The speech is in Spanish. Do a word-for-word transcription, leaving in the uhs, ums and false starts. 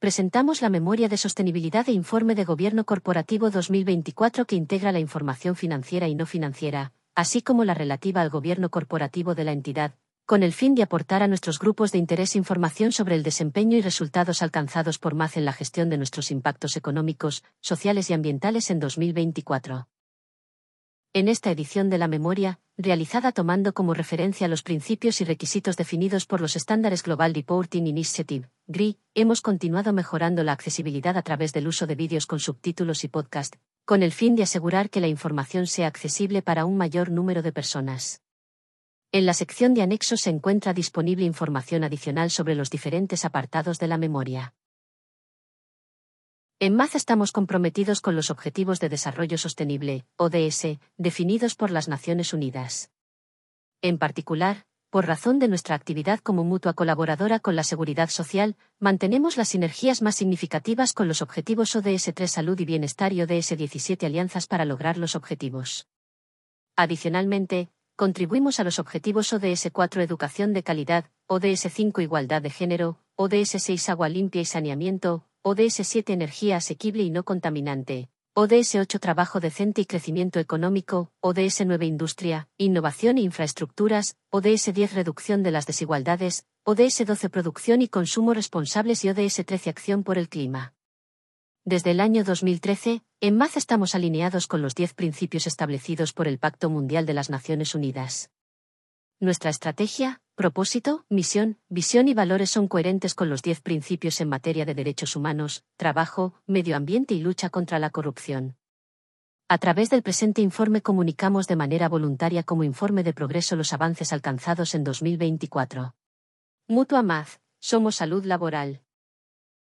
presentamos la Memoria de Sostenibilidad e Informe de Gobierno Corporativo dos mil veinticuatro que integra la información financiera y no financiera, así como la relativa al gobierno corporativo de la entidad, con el fin de aportar a nuestros grupos de interés información sobre el desempeño y resultados alcanzados por M A Z en la gestión de nuestros impactos económicos, sociales y ambientales en dos mil veinticuatro. En esta edición de la memoria, realizada tomando como referencia los principios y requisitos definidos por los estándares Global Reporting Initiative, G R I, hemos continuado mejorando la accesibilidad a través del uso de vídeos con subtítulos y podcast, con el fin de asegurar que la información sea accesible para un mayor número de personas. En la sección de anexos se encuentra disponible información adicional sobre los diferentes apartados de la memoria. En M A Z estamos comprometidos con los Objetivos de Desarrollo Sostenible, O D S, definidos por las Naciones Unidas. En particular, por razón de nuestra actividad como mutua colaboradora con la Seguridad Social, mantenemos las sinergias más significativas con los Objetivos O D S tres Salud y Bienestar y O D S diecisiete Alianzas para lograr los objetivos. Adicionalmente, contribuimos a los Objetivos O D S cuatro Educación de Calidad, O D S cinco Igualdad de Género, O D S seis Agua Limpia y Saneamiento, O D S siete Energía asequible y no contaminante, O D S ocho Trabajo decente y crecimiento económico, O D S nueve Industria, innovación e infraestructuras, O D S diez Reducción de las desigualdades, O D S doce Producción y consumo responsables y O D S trece Acción por el clima. Desde el año dos mil trece, en M A Z estamos alineados con los diez principios establecidos por el Pacto Mundial de las Naciones Unidas. Nuestra estrategia, propósito, misión, visión y valores son coherentes con los diez principios en materia de derechos humanos, trabajo, medio ambiente y lucha contra la corrupción. A través del presente informe comunicamos de manera voluntaria como informe de progreso los avances alcanzados en dos mil veinticuatro. Mutua M A Z, somos salud laboral.